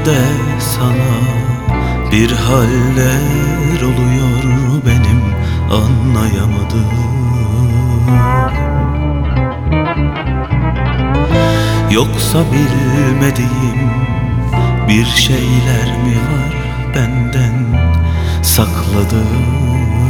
içimde sana bir haller oluyor benim anlayamadım. Yoksa bilmediğim bir şeyler mi var benden sakladığın?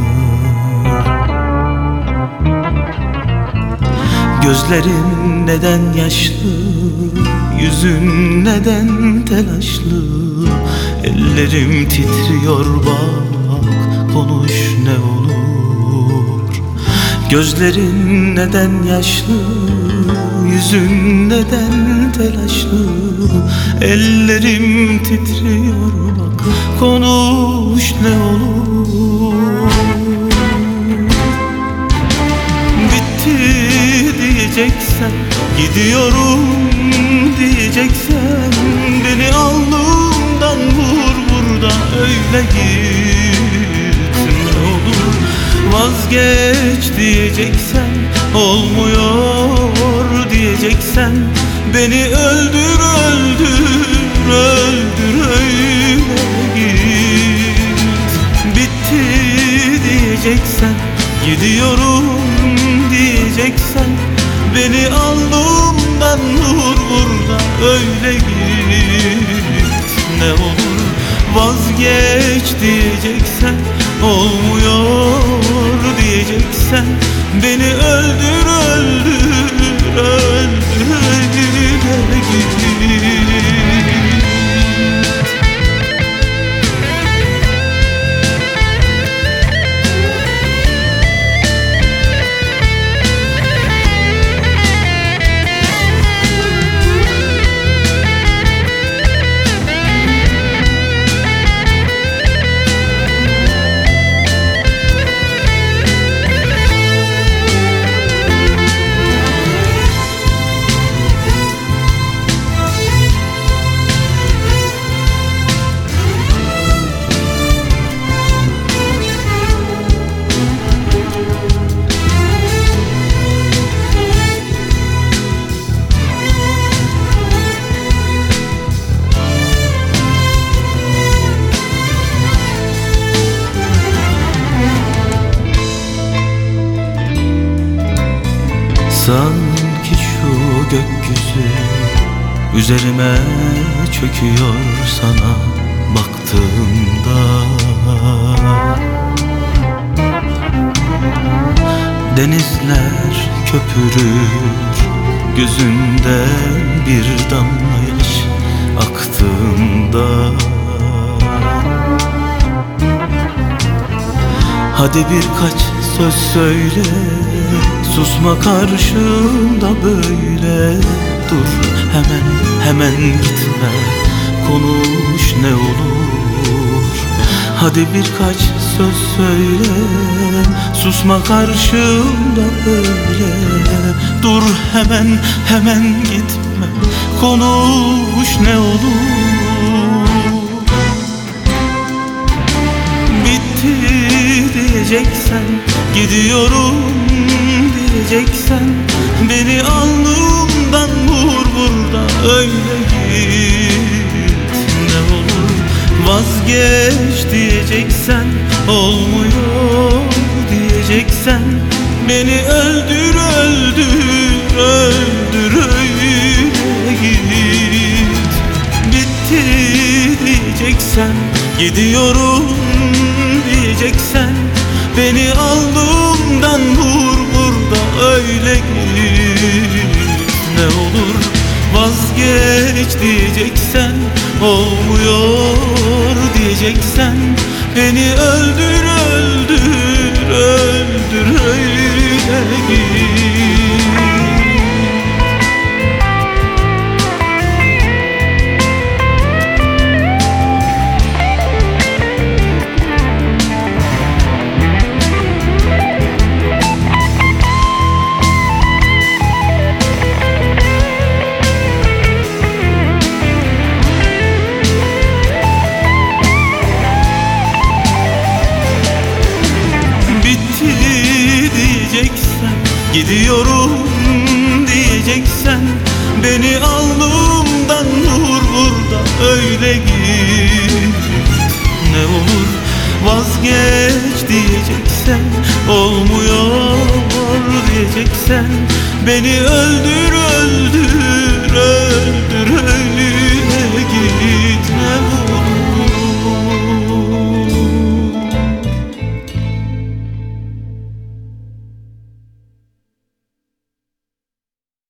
Gözlerin neden yaşlı, yüzün neden telaşlı? Ellerim titriyor bak, konuş ne olur. Gözlerin neden yaşlı, yüzün neden telaşlı? Ellerim titriyor bak, konuş ne olur. Bitti diyeceksen, gidiyorum diyeceksen, beni alnımdan vur burada, öyle git ne olur. Vazgeç diyeceksen, olmuyor diyeceksen, beni öldür öldür öldür, öyle git. Bitti diyeceksen, gidiyorum diyeceksen, beni alnımdan vur burada, öyle git ne olur. Vazgeç diyeceksen, olmuyor diyeceksen, beni öldür öldür öldür, öyle git. Sanki şu gökyüzü üzerime çöküyor sana baktığımda. Denizler köpürür gözünden bir damla yaş aktığında. Hadi birkaç söz söyle, susma karşımda böyle. Dur hemen gitme, konuş ne olur. Hadi birkaç söz söyle, susma karşımda böyle. Dur hemen gitme, konuş ne olur. Bitti diyeceksen, gidiyorum diyeceksen, beni alnımdan vur burada, öyle git ne olur. Vazgeç diyeceksen, olmuyor diyeceksen, beni öldür öldür öldür, öyle git. Bitti diyeceksen, gidiyorum diyeceksen, beni alnımdan vur burada, öyle git ne olur. Vazgeç diyeceksen, olmuyor diyeceksen, beni öldür öldür öldür, öyle git. Beni